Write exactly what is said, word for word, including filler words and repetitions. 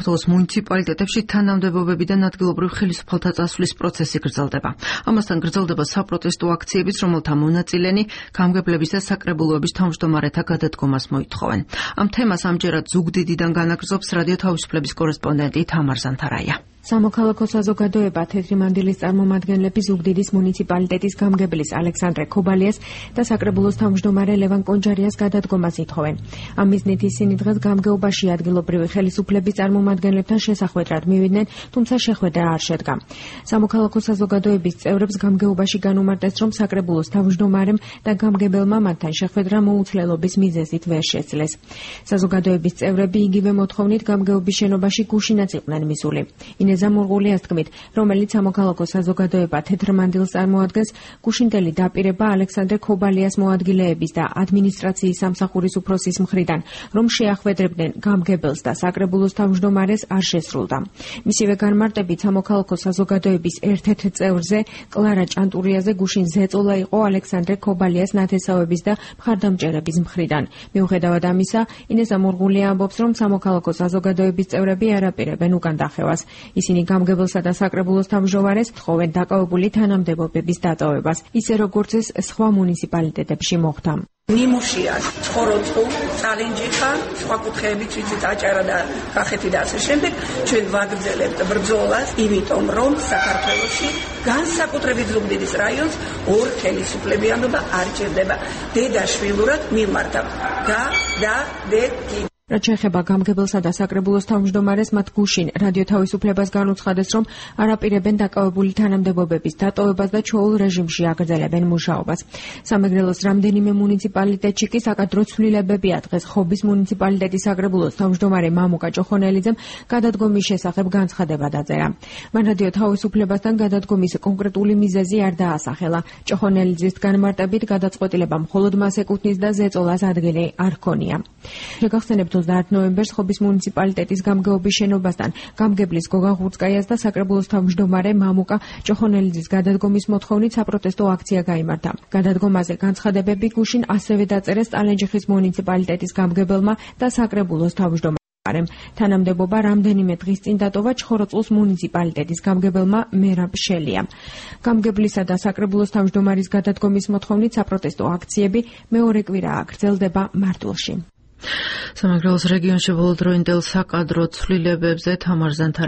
საქართველოს მუნიციპალიტეტებში თანამდებობებიდან ადგილობრივ ხელისუფალთა წასვლის პროცესი გრძელდება. Ამასთან გრძელდება საპროტესტო აქციებიც, რომელთა მონაწილენი გამგებლების და საკრებულოების თავმჯდომარეთა გადადგომას მოითხოვენ. Ამ თემას ამჯერად ზუგდიდიდან განაგრძობს რადიო თავისუფლების კორესპონდენტი თამარ ზანთარაია. სამოქალაქო საზოგადოება თეთრი მანდილის წარმომადგენლები ზუგდიდის მუნიციპალიტეტის გამგებლის ალექსანდრე ქობალიას და საკრებულოს თავმჯდომარე ლევან კონჯარიას გადადგომას ითხოვენ. ამ მიზნით ისინი დღეს გამგეობაში ადგილობრივი ხელისუფლების წარმომადგენლებთან შესახვედრად მივიდნენ, თუმცა შეხვედრა არ შედგა. სამოქალაქო საზოგადოების წევრებს გამგეობაში განუმარტეს, რომ საკრებულოს თავმჯდომარემ და გამგებელმა მათთან შეხვედრა მოუცლელობის მიზეზით ვერ შეძლეს. საზოგადოების წევრები იგივე მოთხოვნით გამგეობის შენობაში გუშინაც იყვნენ მისული. ზამურღულიას თქმით, რომელიც სამოქალაქო საზოგადოება თეთრ მანდილს წარმოადგენს, გუშინდელი დაპირება ალექსანდრე ქობალიას მოადგილეების და ადმინისტრაციის სამსახურის უფროსის მხრიდან, რომ შეახვედრებდნენ გამგებელს და საკრებულოს თავმჯდომარეს არ შესრულდა. მისივე განმარტებით სამოქალაქო საზოგადოების ერთ-ერთ წევრზე, კლარა ჭანტურიაზე გუშინ ზეწოლა იყო ალექსანდრე ქობალიას ნათესავების და მხარდამჭერების მხრიდან. მიუხედავად ამისა, ინეს ზამურღულია ამბობს, რომ სამოქალაქო საზოგადოების წევრები არ აპირებენ უკან დახევას. ისინი გამგებელსა და საკრებულოს თავმჯდომარეს თხოვენ დაკავებული თანამდებობების დატოვებას, ისე როგორც ეს სხვა მუნიციპალიტეტებში მოხდა. ნიმუშია ცხოვრობ წალენჯი ხარ სხვა კუთხეებიც ვიცით აჭარა და კახეთი და ასე შემდეგ ჩვენ ვაგრძელებთ ბრძოლას იმიტომ რომ საქართველოში განსაკუთრებით ზუგდიდის რაიონს ორ ხელისუფლებიანობა არ ჭირდება დედაშვილურად მიმართავ და და დედი რაც შეეხება გამგებელსა და საკრებულოს თავმჯდომარეს, მათ გუშინ რადიო თავისუფლებას განუცხადეს, რომ არ აპირებენ დაკავებული თანამდებობების დატოვებას და ჩვეულ რეჟიმში აგრძელებენ მუშაობას. სამეგრელოს რამდენიმე მუნიციპალიტეტში კი საკადრო ცვლილებებია. დღეს ხობის მუნიციპალიტეტის საკრებულოს თავმჯდომარე მამუკა ჭოხონელიძემ გადადგომის შესახებ განცხადება დაწერა. მან რადიო თავისუფლებასთან გადადგომის კონკრეტული მიზეზი არ დაასახელა. ჭოხონელიძის განმარტებით გადაწყვეტილება მხოლოდ მას ეკუთვნის და ზეწოლას ადგილი არ ჰქონია. შეგახსენებთ ოცდაათი ნოემბერს ხობის მუნიციპალიტეტის გამგეობის შენობასთან გამგებლის გოგა ღურწკაიას და საკრებულოს თავმჯდომარე მამუკა ჭოხონელიძის გადადგომის მოთხოვნით საპროტესტო აქცია გაიმართა. გადადგომაზე განცხადებები გუშინ ასევე დაწერეს წალენჯიხის მუნიციპალიტეტის გამგებელმა და საკრებულოს თავმჯდომარემ. თანამდებობა რამდენიმე დღის წინ დატოვა ჩხოროწყუს მუნიციპალიტეტის გამგებელმა მერაბ შელიამ. გამგებლისა და საკრებულოს თავმჯდომარის გადადგომის მოთხოვნით საპროტესტო აქციები მეორე კვირაა გრძელდება მარტვილში. სამეგრელოს რეგიონში ბოლოდროინდელ საკადრო ცვლილებებზე თამარ ზანთარაია